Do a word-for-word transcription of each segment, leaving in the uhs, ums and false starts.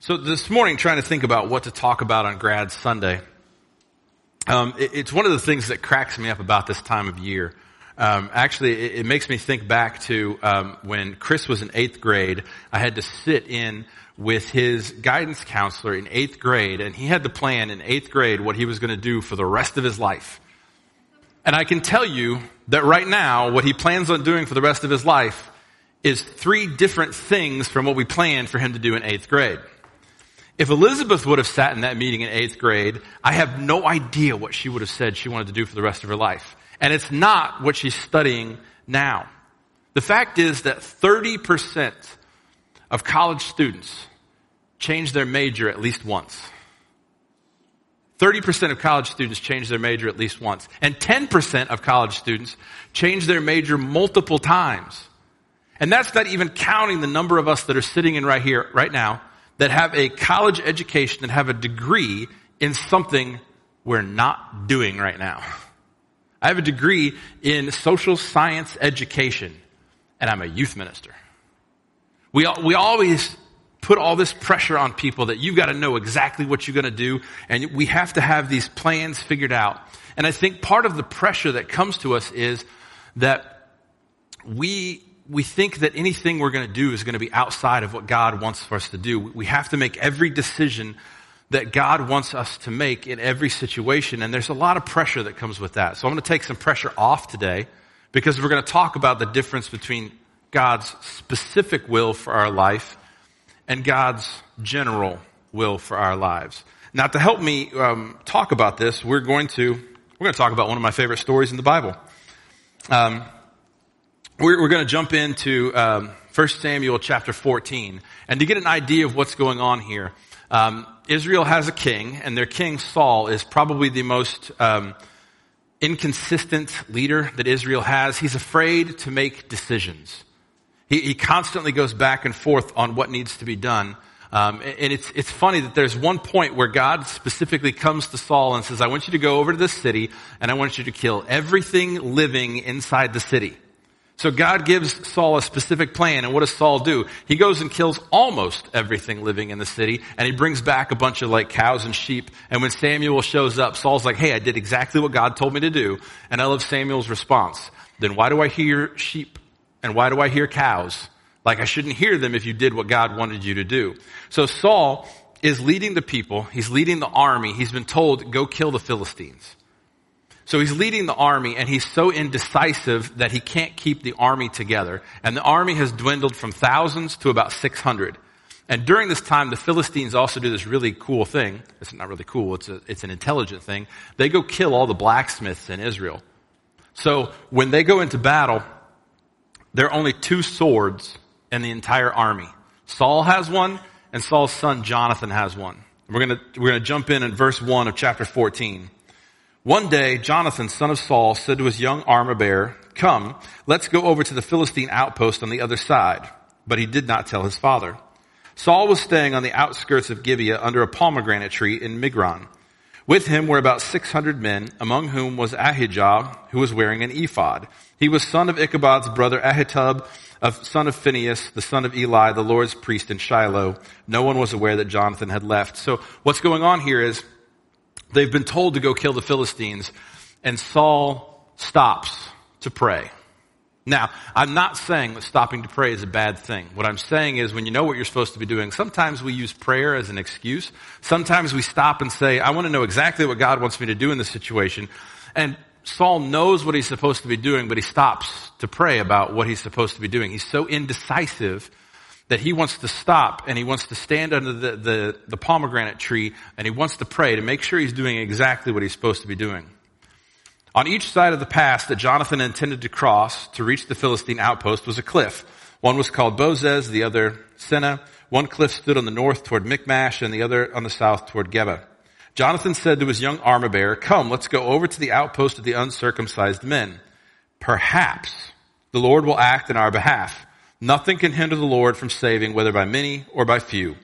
So this morning, trying to think about what to talk about on Grad Sunday, um, it, it's one of the things that cracks me up about this time of year. Um, actually, it, it makes me think back to um, when Chris was in eighth grade. I had to sit in with his guidance counselor in eighth grade, and he had to plan in eighth grade what he was going to do for the rest of his life. And I can tell you that right now, what he plans on doing for the rest of his life is three different things from what we planned for him to do in eighth grade. If Elizabeth would have sat in that meeting in eighth grade, I have no idea what she would have said she wanted to do for the rest of her life. And it's not what she's studying now. The fact is that thirty percent of college students change their major at least once. thirty percent of college students change their major at least once. And ten percent of college students change their major multiple times. And that's not even counting the number of us that are sitting in right here, right now, that have a college education and have a degree in something we're not doing right now. I have a degree in social science education, and I'm a youth minister. We we always put all this pressure on people that you've got to know exactly what you're going to do, and we have to have these plans figured out. And I think part of the pressure that comes to us is that we we think that anything we're going to do is going to be outside of what God wants for us to do. We have to make every decision that God wants us to make in every situation, and there's a lot of pressure that comes with that. So I'm going to take some pressure off today because we're going to talk about the difference between God's specific will for our life and God's general will for our lives. Now, to help me um, talk about this, we're going to we're going to talk about one of my favorite stories in the Bible. Um, we're, we're going to jump into um, First Samuel chapter fourteen, and to get an idea of what's going on here. Um, Israel has a king, and their king Saul is probably the most um, inconsistent leader that Israel has. He's afraid to make decisions. He, he constantly goes back and forth on what needs to be done. Um, and it's it's funny that there's one point where God specifically comes to Saul and says, I want you to go over to this city, and I want you to kill everything living inside the city. So God gives Saul a specific plan, and what does Saul do? He goes and kills almost everything living in the city, and he brings back a bunch of like cows and sheep, and when Samuel shows up, Saul's like, hey, I did exactly what God told me to do, and I love Samuel's response. Then why do I hear sheep, and why do I hear cows? Like I shouldn't hear them if you did what God wanted you to do. So Saul is leading the people, he's leading the army, he's been told, go kill the Philistines. So he's leading the army, and he's so indecisive that he can't keep the army together. And the army has dwindled from thousands to about six hundred. And during this time, the Philistines also do this really cool thing. It's not really cool. It's a, it's an intelligent thing. They go kill all the blacksmiths in Israel. So when they go into battle, there are only two swords in the entire army. Saul has one, and Saul's son Jonathan has one. We're going to we're going to jump in in verse one of chapter fourteen. One day, Jonathan, son of Saul, said to his young armor-bearer, come, let's go over to the Philistine outpost on the other side. But he did not tell his father. Saul was staying on the outskirts of Gibeah under a pomegranate tree in Migron. With him were about six hundred men, among whom was Ahijah, who was wearing an ephod. He was son of Ichabod's brother Ahitub, of son of Phinehas, the son of Eli, the Lord's priest in Shiloh. No one was aware that Jonathan had left. So what's going on here is, they've been told to go kill the Philistines, and Saul stops to pray. Now, I'm not saying that stopping to pray is a bad thing. What I'm saying is when you know what you're supposed to be doing, sometimes we use prayer as an excuse. Sometimes we stop and say, I want to know exactly what God wants me to do in this situation. And Saul knows what he's supposed to be doing, but he stops to pray about what he's supposed to be doing. He's so indecisive that he wants to stop, and he wants to stand under the, the, the pomegranate tree, and he wants to pray to make sure he's doing exactly what he's supposed to be doing. On each side of the pass that Jonathan intended to cross to reach the Philistine outpost was a cliff. One was called Bozez, the other Seneh. One cliff stood on the north toward Michmash, and the other on the south toward Geba. Jonathan said to his young armor-bearer, come, let's go over to the outpost of the uncircumcised men. Perhaps the Lord will act in our behalf. Nothing can hinder the Lord from saving, whether by many or by few.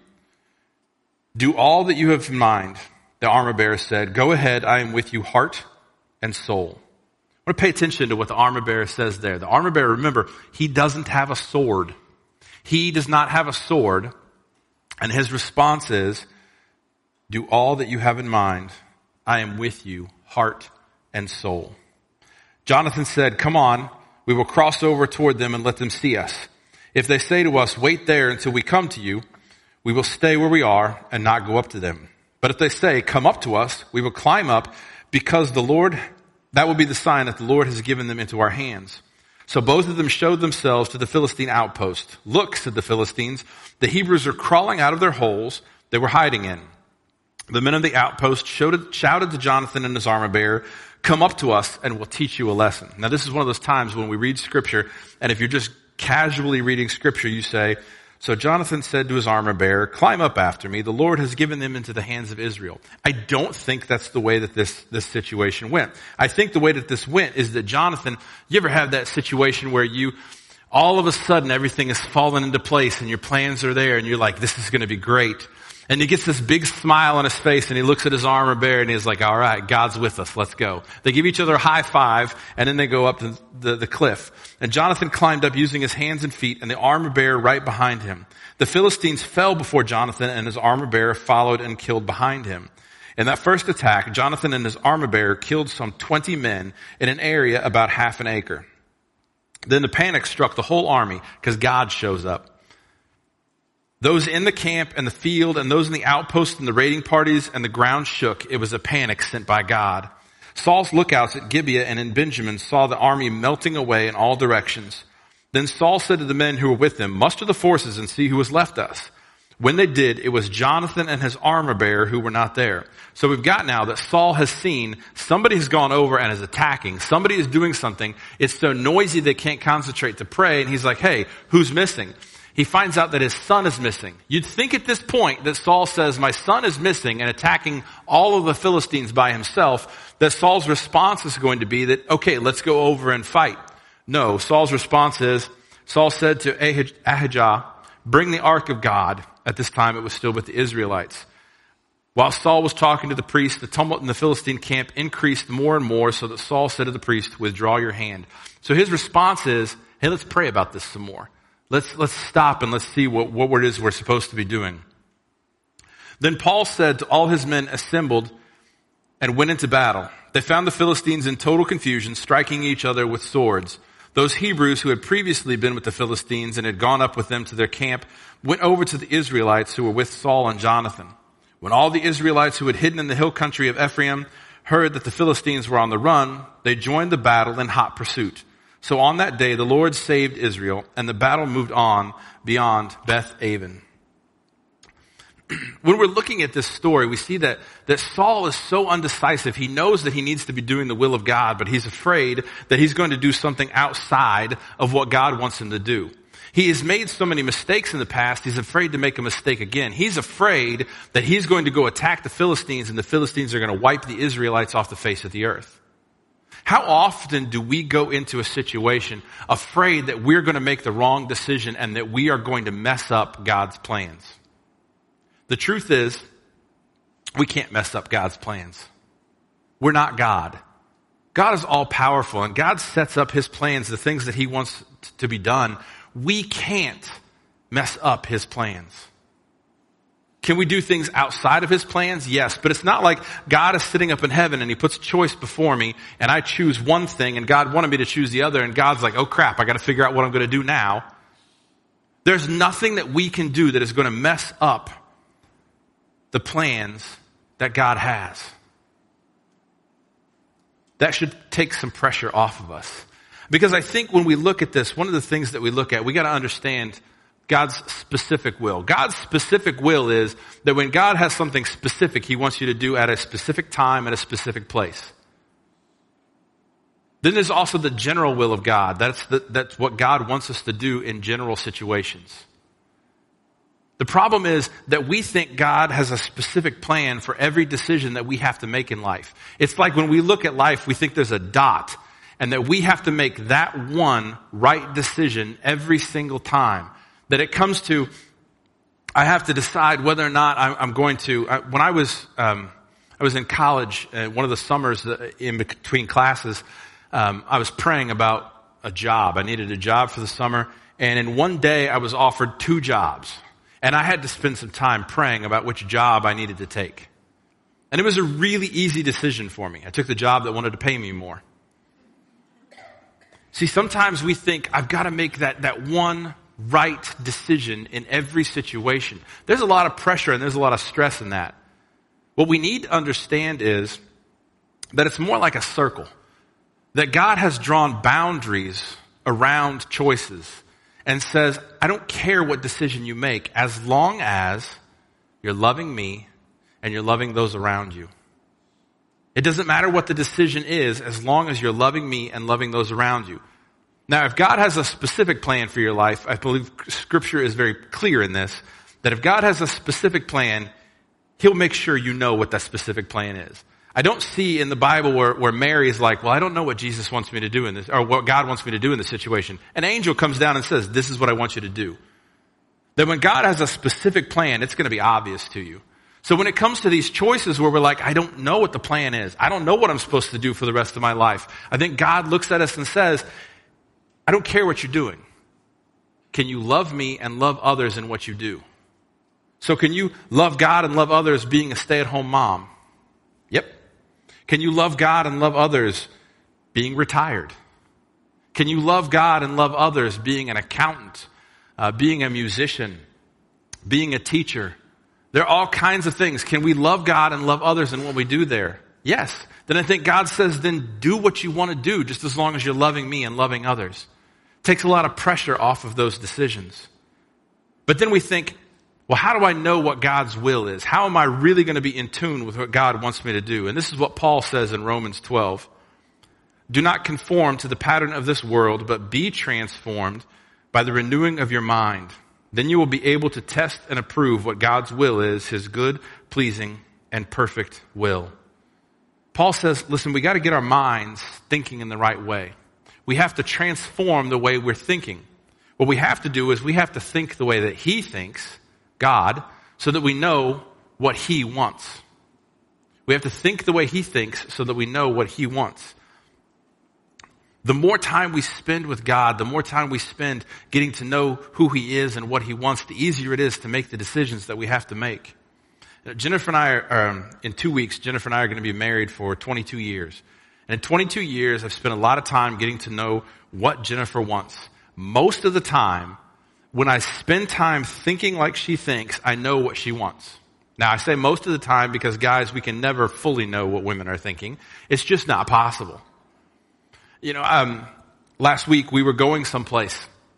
Do all that you have in mind, the armor-bearer said. Go ahead, I am with you, heart and soul. I want to pay attention to what the armor-bearer says there. The armor-bearer, remember, he doesn't have a sword. He does not have a sword. And his response is, do all that you have in mind. I am with you, heart and soul. Jonathan said, come on, we will cross over toward them and let them see us. If they say to us, wait there until we come to you, we will stay where we are and not go up to them. But if they say, come up to us, we will climb up, because the Lord, that will be the sign that the Lord has given them into our hands. So both of them showed themselves to the Philistine outpost. Look, said the Philistines, the Hebrews are crawling out of their holes they were hiding in. The men of the outpost shouted, shouted to Jonathan and his armor bearer, come up to us and we'll teach you a lesson. Now this is one of those times when we read scripture, and if you're just casually reading scripture, you say, so Jonathan said to his armor bearer, climb up after me. The Lord has given them into the hands of Israel. I don't think that's the way that this, this situation went. I think the way that this went is that Jonathan, you ever have that situation where you, all of a sudden everything is falling into place and your plans are there and you're like, this is going to be great. And he gets this big smile on his face and he looks at his armor bearer and he's like, all right, God's with us. Let's go. They give each other a high five and then they go up the, the, the cliff. And Jonathan climbed up using his hands and feet and the armor bearer right behind him. The Philistines fell before Jonathan and his armor bearer followed and killed behind him. In that first attack, Jonathan and his armor bearer killed some twenty men in an area about half an acre. Then the panic struck the whole army because God shows up. Those in the camp and the field and those in the outposts and the raiding parties and the ground shook. It was a panic sent by God. Saul's lookouts at Gibeah and in Benjamin saw the army melting away in all directions. Then Saul said to the men who were with him, muster the forces and see who has left us. When they did, it was Jonathan and his armor bearer who were not there. So we've got now that Saul has seen somebody has gone over and is attacking. Somebody is doing something. It's so noisy they can't concentrate to pray. And he's like, hey, who's missing? He finds out that his son is missing. You'd think at this point that Saul says, my son is missing and attacking all of the Philistines by himself, that Saul's response is going to be that, okay, let's go over and fight. No, Saul's response is, Saul said to Ahij- Ahijah, bring the ark of God. At this time it was still with the Israelites. While Saul was talking to the priest, the tumult in the Philistine camp increased more and more, so that Saul said to the priest, withdraw your hand. So his response is, hey, let's pray about this some more. Let's, let's stop and let's see what, what it is we're supposed to be doing. Then Paul said to all his men assembled and went into battle. They found the Philistines in total confusion, striking each other with swords. Those Hebrews who had previously been with the Philistines and had gone up with them to their camp went over to the Israelites who were with Saul and Jonathan. When all the Israelites who had hidden in the hill country of Ephraim heard that the Philistines were on the run, they joined the battle in hot pursuit. So on that day, the Lord saved Israel, and the battle moved on beyond Beth Aven. When we're looking at this story, we see that, that Saul is so undecisive. He knows that he needs to be doing the will of God, but he's afraid that he's going to do something outside of what God wants him to do. He has made so many mistakes in the past, he's afraid to make a mistake again. He's afraid that he's going to go attack the Philistines, and the Philistines are going to wipe the Israelites off the face of the earth. How often do we go into a situation afraid that we're going to make the wrong decision and that we are going to mess up God's plans? The truth is, we can't mess up God's plans. We're not God. God is all powerful and God sets up his plans, the things that he wants to be done. We can't mess up his plans. Can we do things outside of his plans? Yes, but it's not like God is sitting up in heaven and he puts a choice before me and I choose one thing and God wanted me to choose the other and God's like, oh crap, I got to figure out what I'm going to do now. There's nothing that we can do that is going to mess up the plans that God has. That should take some pressure off of us. Because I think when we look at this, one of the things that we look at, we got to understand God's specific will. God's specific will is that when God has something specific he wants you to do at a specific time, at a specific place. Then there's also the general will of God. That's, the, that's what God wants us to do in general situations. The problem is that we think God has a specific plan for every decision that we have to make in life. It's like when we look at life, we think there's a dot and that we have to make that one right decision every single time. That it comes to, I have to decide whether or not I'm going to, when I was, um, I was in college, uh, one of the summers in between classes, um, I was praying about a job. I needed a job for the summer. And in one day I was offered two jobs. And I had to spend some time praying about which job I needed to take. And it was a really easy decision for me. I took the job that wanted to pay me more. See, sometimes we think, I've got to make that, that one right decision in every situation. There's a lot of pressure and there's a lot of stress in that. What we need to understand is that it's more like a circle. That God has drawn boundaries around choices and says, I don't care what decision you make as long as you're loving me and you're loving those around you. It doesn't matter what the decision is as long as you're loving me and loving those around you. Now, if God has a specific plan for your life, I believe Scripture is very clear in this, that if God has a specific plan, He'll make sure you know what that specific plan is. I don't see in the Bible where, where Mary is like, well, I don't know what Jesus wants me to do in this, or what God wants me to do in this situation. An angel comes down and says, this is what I want you to do. That when God has a specific plan, it's going to be obvious to you. So when it comes to these choices where we're like, I don't know what the plan is. I don't know what I'm supposed to do for the rest of my life. I think God looks at us and says, I don't care what you're doing. Can you love me and love others in what you do? So can you love God and love others being a stay-at-home mom? Yep. Can you love God and love others being retired? Can you love God and love others being an accountant, uh, being a musician, being a teacher? There are all kinds of things. Can we love God and love others in what we do there? Yes. Then I think God says, then do what you want to do just as long as you're loving me and loving others. It takes a lot of pressure off of those decisions. But then we think, well, how do I know what God's will is? How am I really going to be in tune with what God wants me to do? And this is what Paul says in Romans twelve. Do not conform to the pattern of this world, but be transformed by the renewing of your mind. Then you will be able to test and approve what God's will is, His good, pleasing, and perfect will. Paul says, listen, we got to get our minds thinking in the right way. We have to transform the way we're thinking. What we have to do is we have to think the way that He thinks, God, so that we know what He wants. We have to think the way He thinks so that we know what He wants. The more time we spend with God, the more time we spend getting to know who He is and what He wants, the easier it is to make the decisions that we have to make. Jennifer and I are, um, in two weeks, Jennifer and I are going to be married for twenty-two years. And in twenty-two years, I've spent a lot of time getting to know what Jennifer wants. Most of the time, when I spend time thinking like she thinks, I know what she wants. Now, I say most of the time because, guys, we can never fully know what women are thinking. It's just not possible. You know, um, last week we were going someplace,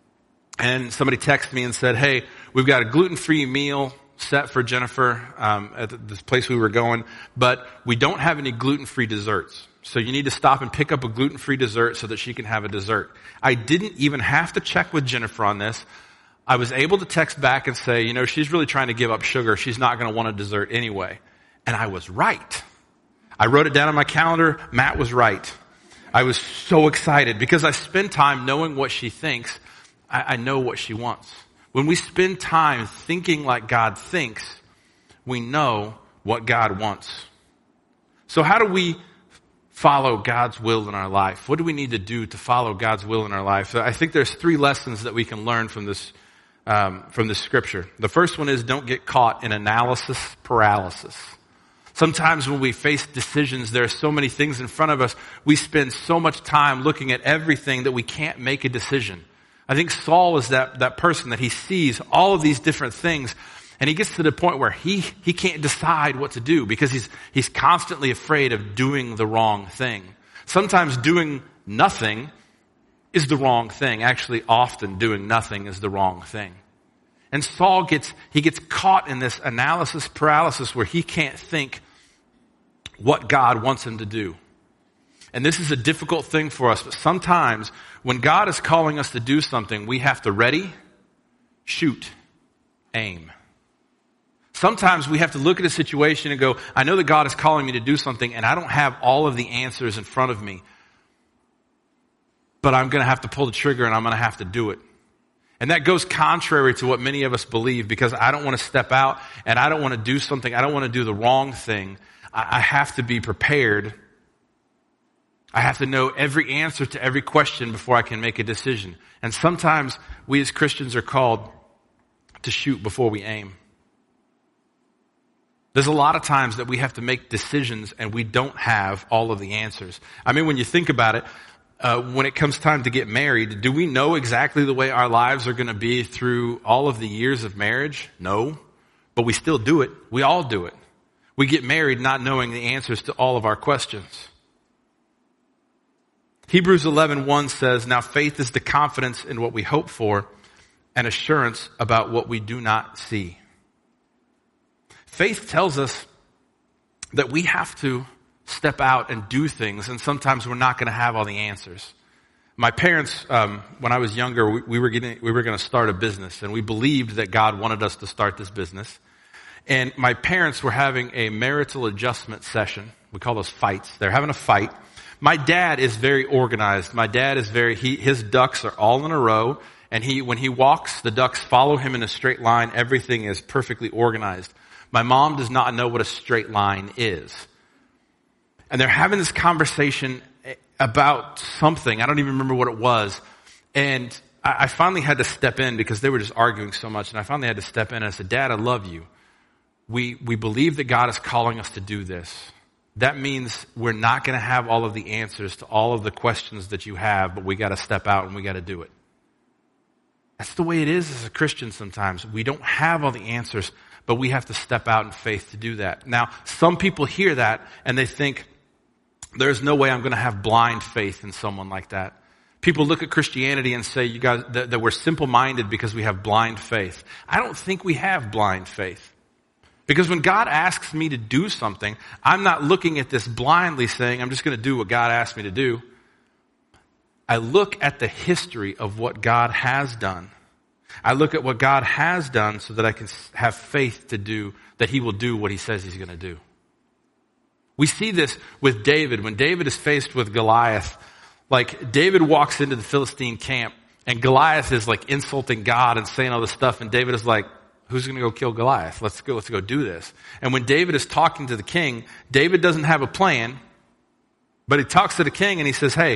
and somebody texted me and said, hey, we've got a gluten-free meal set for Jennifer um, at this place we were going, but we don't have any gluten-free desserts. So you need to stop and pick up a gluten-free dessert so that she can have a dessert. I didn't even have to check with Jennifer on this. I was able to text back and say, you know, she's really trying to give up sugar. She's not going to want a dessert anyway. And I was right. I wrote it down on my calendar. Matt was right. I was so excited because I spend time knowing what she thinks. I, I know what she wants. When we spend time thinking like God thinks, we know what God wants. So how do we follow God's will in our life? What do we need to do to follow God's will in our life? I think there's three lessons that we can learn from this Um, from this scripture. The first one is don't get caught in analysis paralysis. Sometimes when we face decisions, there are so many things in front of us, we spend so much time looking at everything that we can't make a decision. I think Saul is that, that person that he sees all of these different things, and he gets to the point where he, he can't decide what to do because he's, he's constantly afraid of doing the wrong thing. Sometimes doing nothing is the wrong thing. Actually, often doing nothing is the wrong thing. And Saul gets, he gets caught in this analysis paralysis where he can't think what God wants him to do. And this is a difficult thing for us, but sometimes when God is calling us to do something, we have to ready, shoot, aim. Sometimes we have to look at a situation and go, I know that God is calling me to do something and I don't have all of the answers in front of me. But I'm going to have to pull the trigger and I'm going to have to do it. And that goes contrary to what many of us believe because I don't want to step out and I don't want to do something. I don't want to do the wrong thing. I have to be prepared. I have to know every answer to every question before I can make a decision. And sometimes we as Christians are called to shoot before we aim. There's a lot of times that we have to make decisions and we don't have all of the answers. I mean, when you think about it, uh, when it comes time to get married, do we know exactly the way our lives are going to be through all of the years of marriage? No, but we still do it. We all do it. We get married not knowing the answers to all of our questions. Hebrews eleven one says, now faith is the confidence in what we hope for and assurance about what we do not see. Faith tells us that we have to step out and do things, and sometimes we're not going to have all the answers. My parents, um, when I was younger, we, we were getting, we were going to start a business, and we believed that God wanted us to start this business. And my parents were having a marital adjustment session. We call those fights. They're having a fight. My dad is very organized. My dad is very, he, his ducks are all in a row, and he, when he walks, the ducks follow him in a straight line. Everything is perfectly organized. My mom does not know what a straight line is. And they're having this conversation about something. I don't even remember what it was. And I finally had to step in because they were just arguing so much. And I finally had to step in and I said, Dad, I love you. We, we believe that God is calling us to do this. That means we're not going to have all of the answers to all of the questions that you have, but we got to step out and we got to do it. That's the way it is as a Christian sometimes. We don't have all the answers, but we have to step out in faith to do that. Now, some people hear that and they think, there's no way I'm going to have blind faith in someone like that. People look at Christianity and say, you guys, that, that we're simple-minded because we have blind faith. I don't think we have blind faith. Because when God asks me to do something, I'm not looking at this blindly saying, I'm just going to do what God asked me to do. I look at the history of what God has done. I look at what God has done so that I can have faith to do, that he will do what he says he's going to do. We see this with David. When David is faced with Goliath, like David walks into the Philistine camp and Goliath is like insulting God and saying all this stuff. And David is like, who's going to go kill Goliath? Let's go, let's go do this. And when David is talking to the king, David doesn't have a plan, but he talks to the king and he says, hey,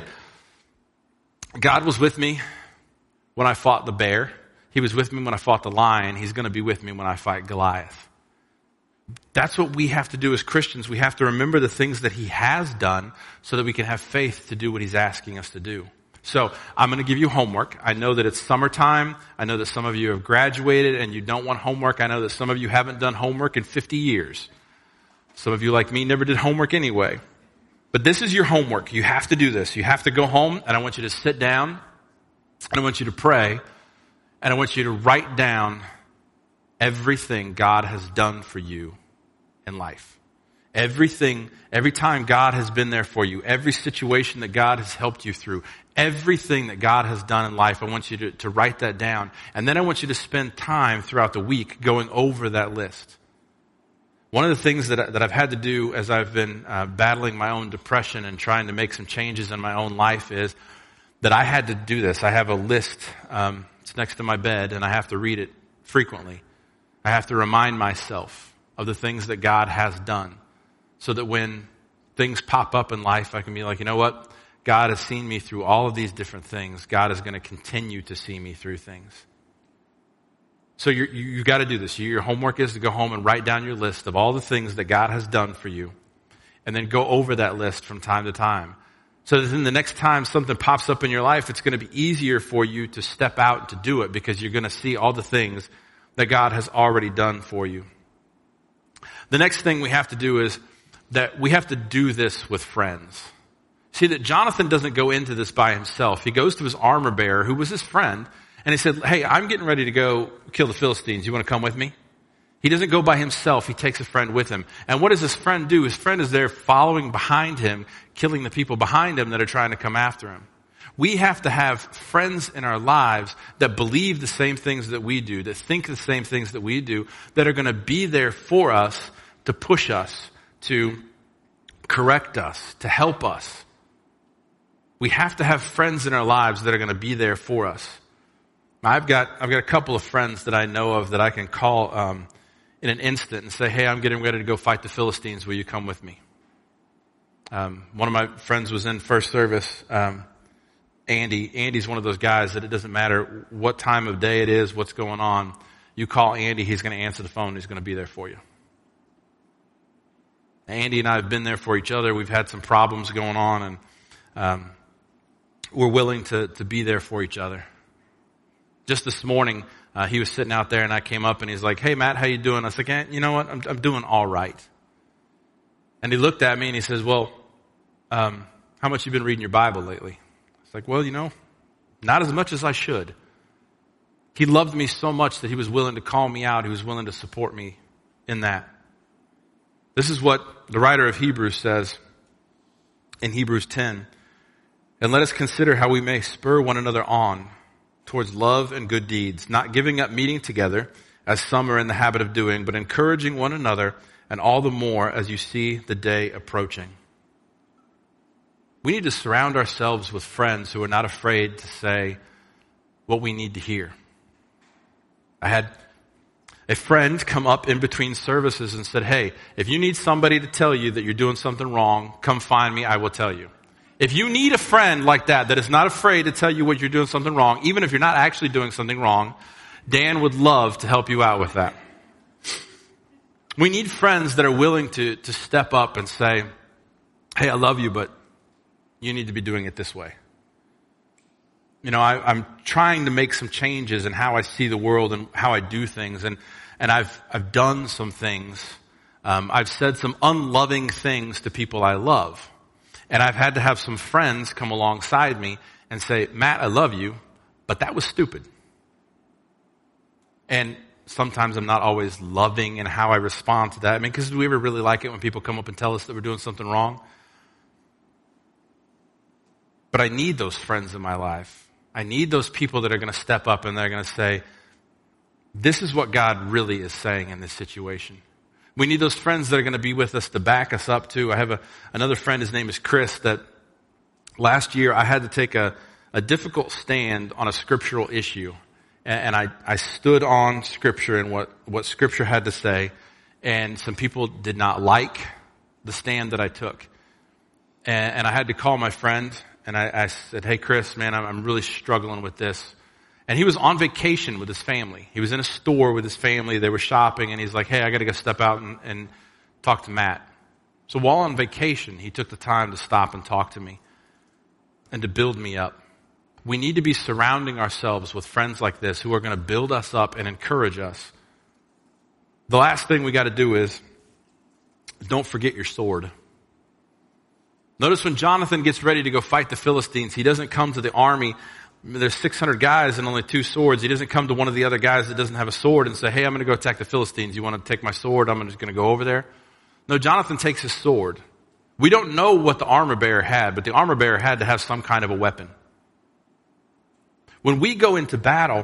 God was with me when I fought the bear. He was with me when I fought the lion. He's going to be with me when I fight Goliath. That's what we have to do as Christians. We have to remember the things that he has done so that we can have faith to do what he's asking us to do. So I'm going to give you homework. I know that it's summertime. I know that some of you have graduated and you don't want homework. I know that some of you haven't done homework in fifty years. Some of you, like me, never did homework anyway. But this is your homework. You have to do this. You have to go home and I want you to sit down and I want you to pray. And I want you to write down everything God has done for you in life. Everything, every time God has been there for you, every situation that God has helped you through, everything that God has done in life, I want you to, to write that down. And then I want you to spend time throughout the week going over that list. One of the things that, I, that I've had to do as I've been uh, battling my own depression and trying to make some changes in my own life is that I had to do this. I have a list, um, it's next to my bed, and I have to read it frequently. I have to remind myself of the things that God has done so that when things pop up in life, I can be like, you know what? God has seen me through all of these different things. God is going to continue to see me through things. So you're, you you got to do this. Your homework is to go home and write down your list of all the things that God has done for you, and then go over that list from time to time. So that then the next time something pops up in your life, it's going to be easier for you to step out to do it because you're going to see all the things that God has already done for you. The next thing we have to do is that we have to do this with friends. See that Jonathan doesn't go into this by himself. He goes to his armor bearer, who was his friend, and he said, hey, I'm getting ready to go kill the Philistines. You want to come with me? He doesn't go by himself. He takes a friend with him. And what does his friend do? His friend is there following behind him, killing the people behind him that are trying to come after him. We have to have friends in our lives that believe the same things that we do, that think the same things that we do, that are going to be there for us, to push us, to correct us, to help us. We have to have friends in our lives that are going to be there for us. I've got I've got a couple of friends that I know of that I can call um, in an instant and say, hey, I'm getting ready to go fight the Philistines. Will you come with me? Um, one of my friends was in first service. Um, Andy. Andy's one of those guys that it doesn't matter what time of day it is, what's going on. You call Andy, he's going to answer the phone, he's going to be there for you. Andy and I have been there for each other. We've had some problems going on, and um, we're willing to, to be there for each other. Just this morning, uh, he was sitting out there, and I came up, and he's like, "Hey, Matt, how you doing?" I was like, eh, you know what? I'm, I'm doing all right. And he looked at me, and he says, well, um, how much you been reading your Bible lately? It's like, well, you know, not as much as I should. He loved me so much that he was willing to call me out. He was willing to support me in that. This is what the writer of Hebrews says in Hebrews ten. And let us consider how we may spur one another on towards love and good deeds, not giving up meeting together as some are in the habit of doing, but encouraging one another, and all the more as you see the day approaching. We need to surround ourselves with friends who are not afraid to say what we need to hear. I had a friend come up in between services and said, hey, if you need somebody to tell you that you're doing something wrong, come find me, I will tell you. If you need a friend like that, that is not afraid to tell you what you're doing something wrong, even if you're not actually doing something wrong, Dan would love to help you out with that. We need friends that are willing to, to step up and say, hey, I love you, but you need to be doing it this way. You know, I, I'm trying to make some changes in how I see the world and how I do things. And, and I've, I've done some things. Um, I've said some unloving things to people I love. And I've had to have some friends come alongside me and say, Matt, I love you, but that was stupid. And sometimes I'm not always loving in how I respond to that. I mean, because do we ever really like it when people come up and tell us that we're doing something wrong? But I need those friends in my life. I need those people that are going to step up and they're going to say, this is what God really is saying in this situation. We need those friends that are going to be with us to back us up too. I have a, another friend, his name is Chris, that last year I had to take a, a difficult stand on a scriptural issue. And, and I, I stood on scripture and what, what scripture had to say. And some people did not like the stand that I took. And, and I had to call my friend. And I, I said, hey, Chris, man, I'm, I'm really struggling with this. And he was on vacation with his family. He was in a store with his family. They were shopping. And he's like, hey, I got to go step out and, and talk to Matt. So while on vacation, he took the time to stop and talk to me and to build me up. We need to be surrounding ourselves with friends like this who are going to build us up and encourage us. The last thing we got to do is don't forget your sword. Notice when Jonathan gets ready to go fight the Philistines, he doesn't come to the army. There's six hundred guys and only two swords. He doesn't come to one of the other guys that doesn't have a sword and say, hey, I'm going to go attack the Philistines. You want to take my sword? I'm just going to go over there. No, Jonathan takes his sword. We don't know what the armor bearer had, but the armor bearer had to have some kind of a weapon. When we go into battle,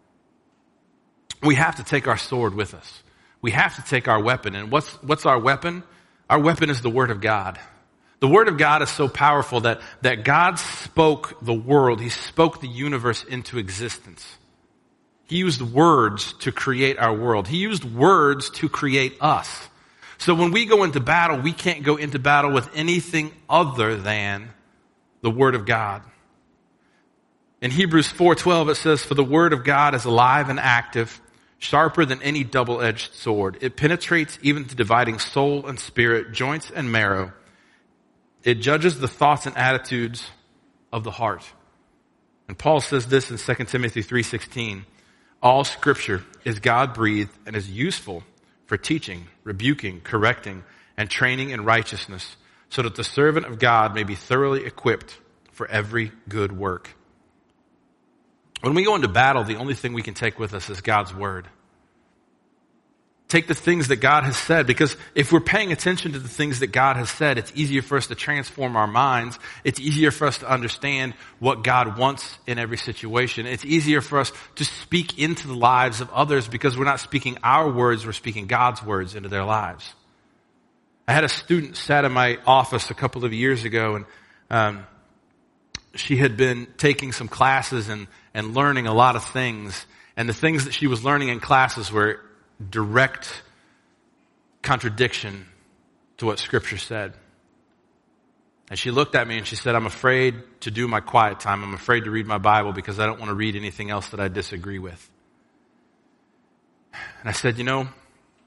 we have to take our sword with us. We have to take our weapon. And what's, what's our weapon? Our weapon is the Word of God. The Word of God is so powerful that, that God spoke the world. He spoke the universe into existence. He used words to create our world. He used words to create us. So when we go into battle, we can't go into battle with anything other than the Word of God. In Hebrews four twelve it says, for the Word of God is alive and active, sharper than any double-edged sword. It penetrates even to dividing soul and spirit, joints and marrow. It judges the thoughts and attitudes of the heart. And Paul says this in Second Timothy three sixteen. All scripture is God-breathed and is useful for teaching, rebuking, correcting, and training in righteousness, so that the servant of God may be thoroughly equipped for every good work. When we go into battle, the only thing we can take with us is God's word. Take the things that God has said, because if we're paying attention to the things that God has said, it's easier for us to transform our minds. It's easier for us to understand what God wants in every situation. It's easier for us to speak into the lives of others because we're not speaking our words, we're speaking God's words into their lives. I had a student sat in my office a couple of years ago, and um, she had been taking some classes and, and learning a lot of things. And the things that she was learning in classes were direct contradiction to what Scripture said. And she looked at me and she said, I'm afraid to do my quiet time. I'm afraid to read my Bible because I don't want to read anything else that I disagree with. And I said, you know,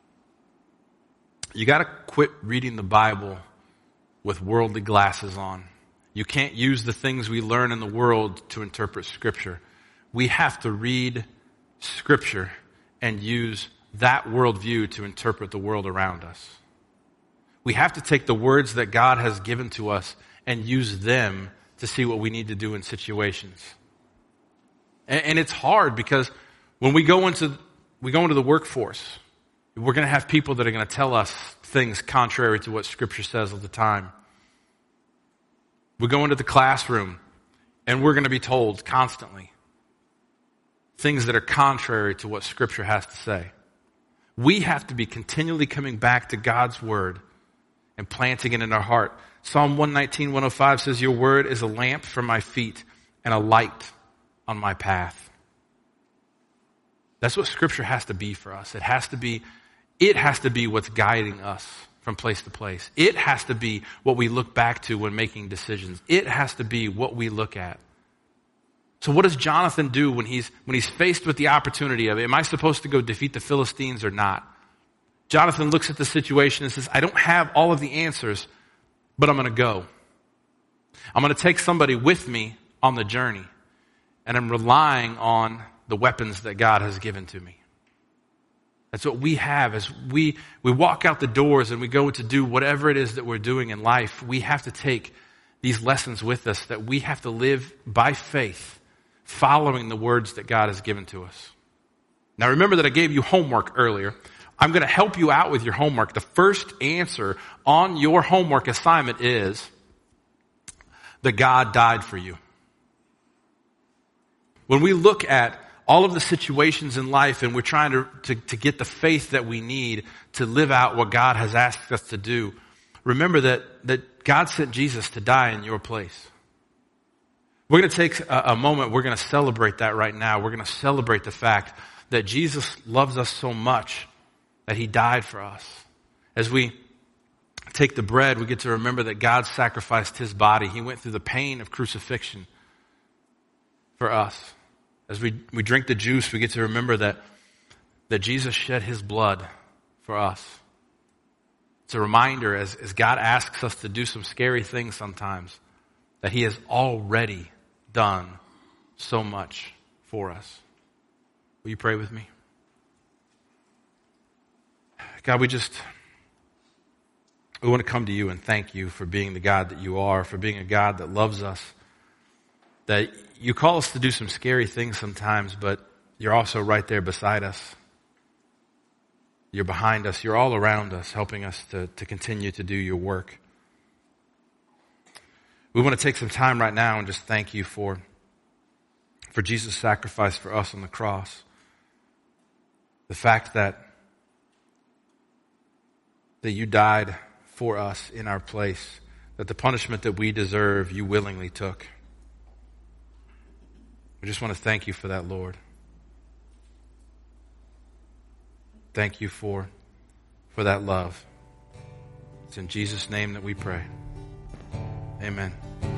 you got to quit reading the Bible with worldly glasses on. You can't use the things we learn in the world to interpret Scripture. We have to read Scripture and use that worldview to interpret the world around us. We have to take the words that God has given to us and use them to see what we need to do in situations. And, and it's hard because when we go into we go into the workforce, we're going to have people that are going to tell us things contrary to what Scripture says all the time. We go into the classroom and we're going to be told constantly things that are contrary to what Scripture has to say. We have to be continually coming back to God's Word and planting it in our heart. Psalm one nineteen, one oh five says, your word is a lamp for my feet and a light on my path. That's what Scripture has to be for us. It has to be, it has to be what's guiding us from place to place. It has to be what we look back to when making decisions. It has to be what we look at. So what does Jonathan do when he's, when he's faced with the opportunity of, am I supposed to go defeat the Philistines or not? Jonathan looks at the situation and says, I don't have all of the answers, but I'm going to go. I'm going to take somebody with me on the journey, and I'm relying on the weapons that God has given to me. That's what we have as we, we walk out the doors and we go to do whatever it is that we're doing in life. We have to take these lessons with us that we have to live by faith, following the words that God has given to us. Now remember that I gave you homework earlier. I'm going to help you out with your homework. The first answer on your homework assignment is that God died for you. When we look at all of the situations in life and we're trying to, to, to get the faith that we need to live out what God has asked us to do, remember that, that God sent Jesus to die in your place. We're going to take a, a moment. We're going to celebrate that right now. We're going to celebrate the fact that Jesus loves us so much that he died for us. As we take the bread, we get to remember that God sacrificed his body. He went through the pain of crucifixion for us. As we, we drink the juice, we get to remember that, that Jesus shed his blood for us. It's a reminder as, as God asks us to do some scary things sometimes, that he has already done so much for us. Will you pray with me? God, we just, we want to come to you and thank you for being the God that you are, for being a God that loves us, that you call us to do some scary things sometimes, but you're also right there beside us. You're behind us. You're all around us, helping us to, to continue to do your work. We want to take some time right now and just thank you for, for Jesus' sacrifice for us on the cross. The fact that, that you died for us in our place, that the punishment that we deserve, you willingly took. We just want to thank you for that, Lord. Thank you for, for that love. It's in Jesus' name that we pray. Amen.